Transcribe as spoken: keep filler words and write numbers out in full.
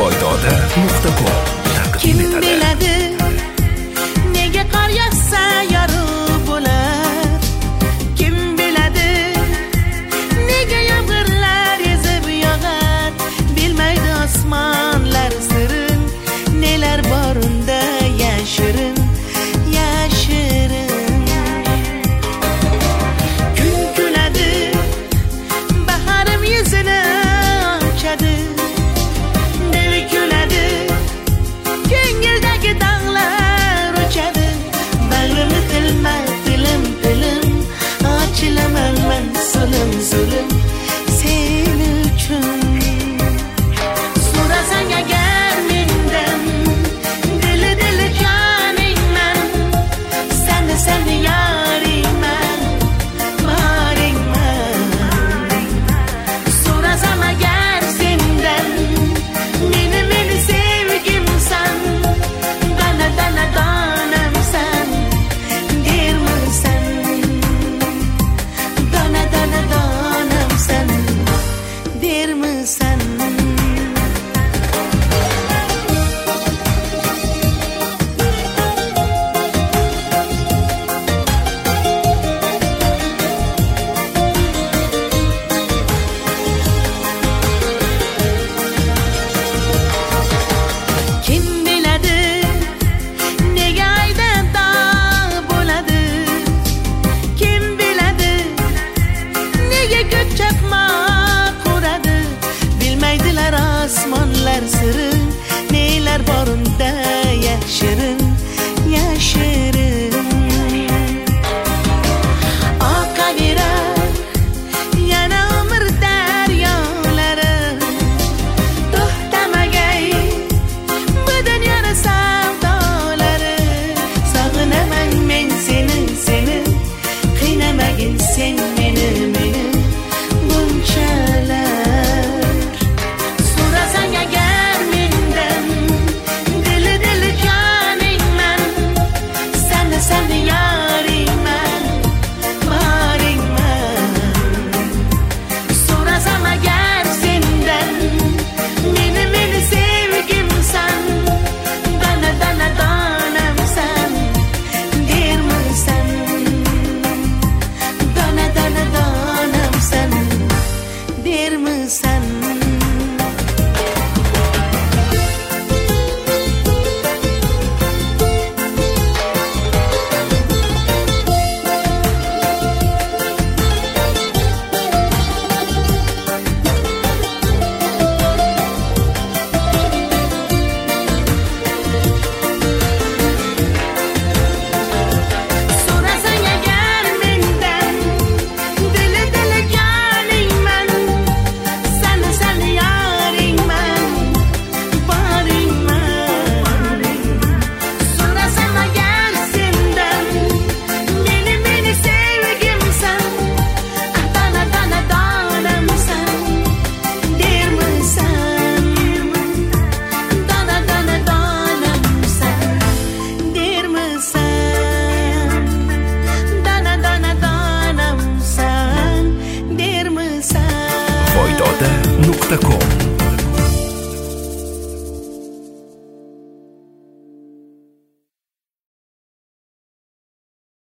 foydada nuqta com taqdim Kim etadi. biladi, nega qor yog'sa yorug' bo'lar? Kim biladi, nega yomg'irlar ezib yog'ar? Bilmaydi osmonlar sirin, nelar bor unda yashirin, yashirin. Kun kuladi, baharim yuzini ochadi. Dil kuladi, ko'ngildagi dog'lar o'chadi. Bag'rimni tilma, tilim, tilim, ochilaman men so'lim, so'lim sen uchun. So'rasang agar mendan, dili dili joningman, seni seni yoringman, boringman. So'rasam agar sendan, meni meni sevgimsan, dana dana donamsan, dermisan? Dana dana donamsan, dermisan? Kim biladi, nega aydan dog' bo'ladi? Kim biladi, nega ko'k chaqmoq uradi? Bilmaydilar osmonlar sirin, nelar bor unda yashirin, yashirin. Oqaverar yana umr daryolari, to'xtamagay bu dunyoning savdolari. Sog'inaman men seni, seni, qiynamagin sen meni, meni bunchalar. So'rasang agar mendan, dili dili joningman, seni seni yoringman, boringman. So'rasam agar sendan, meni meni sevgimsan, dana dana donamsan, dermisan? Dana dana donamsan, dermisan? So'rasang agar mendan, dili dili joningman, seni seni yoringman, boringman. So'rasam agar sendan, meni meni sevgimsan, dana dana donamsan, dermisan? Dana dana donamsan, dermisan? Dana dana donamsan, dermisan? foydada nuqta com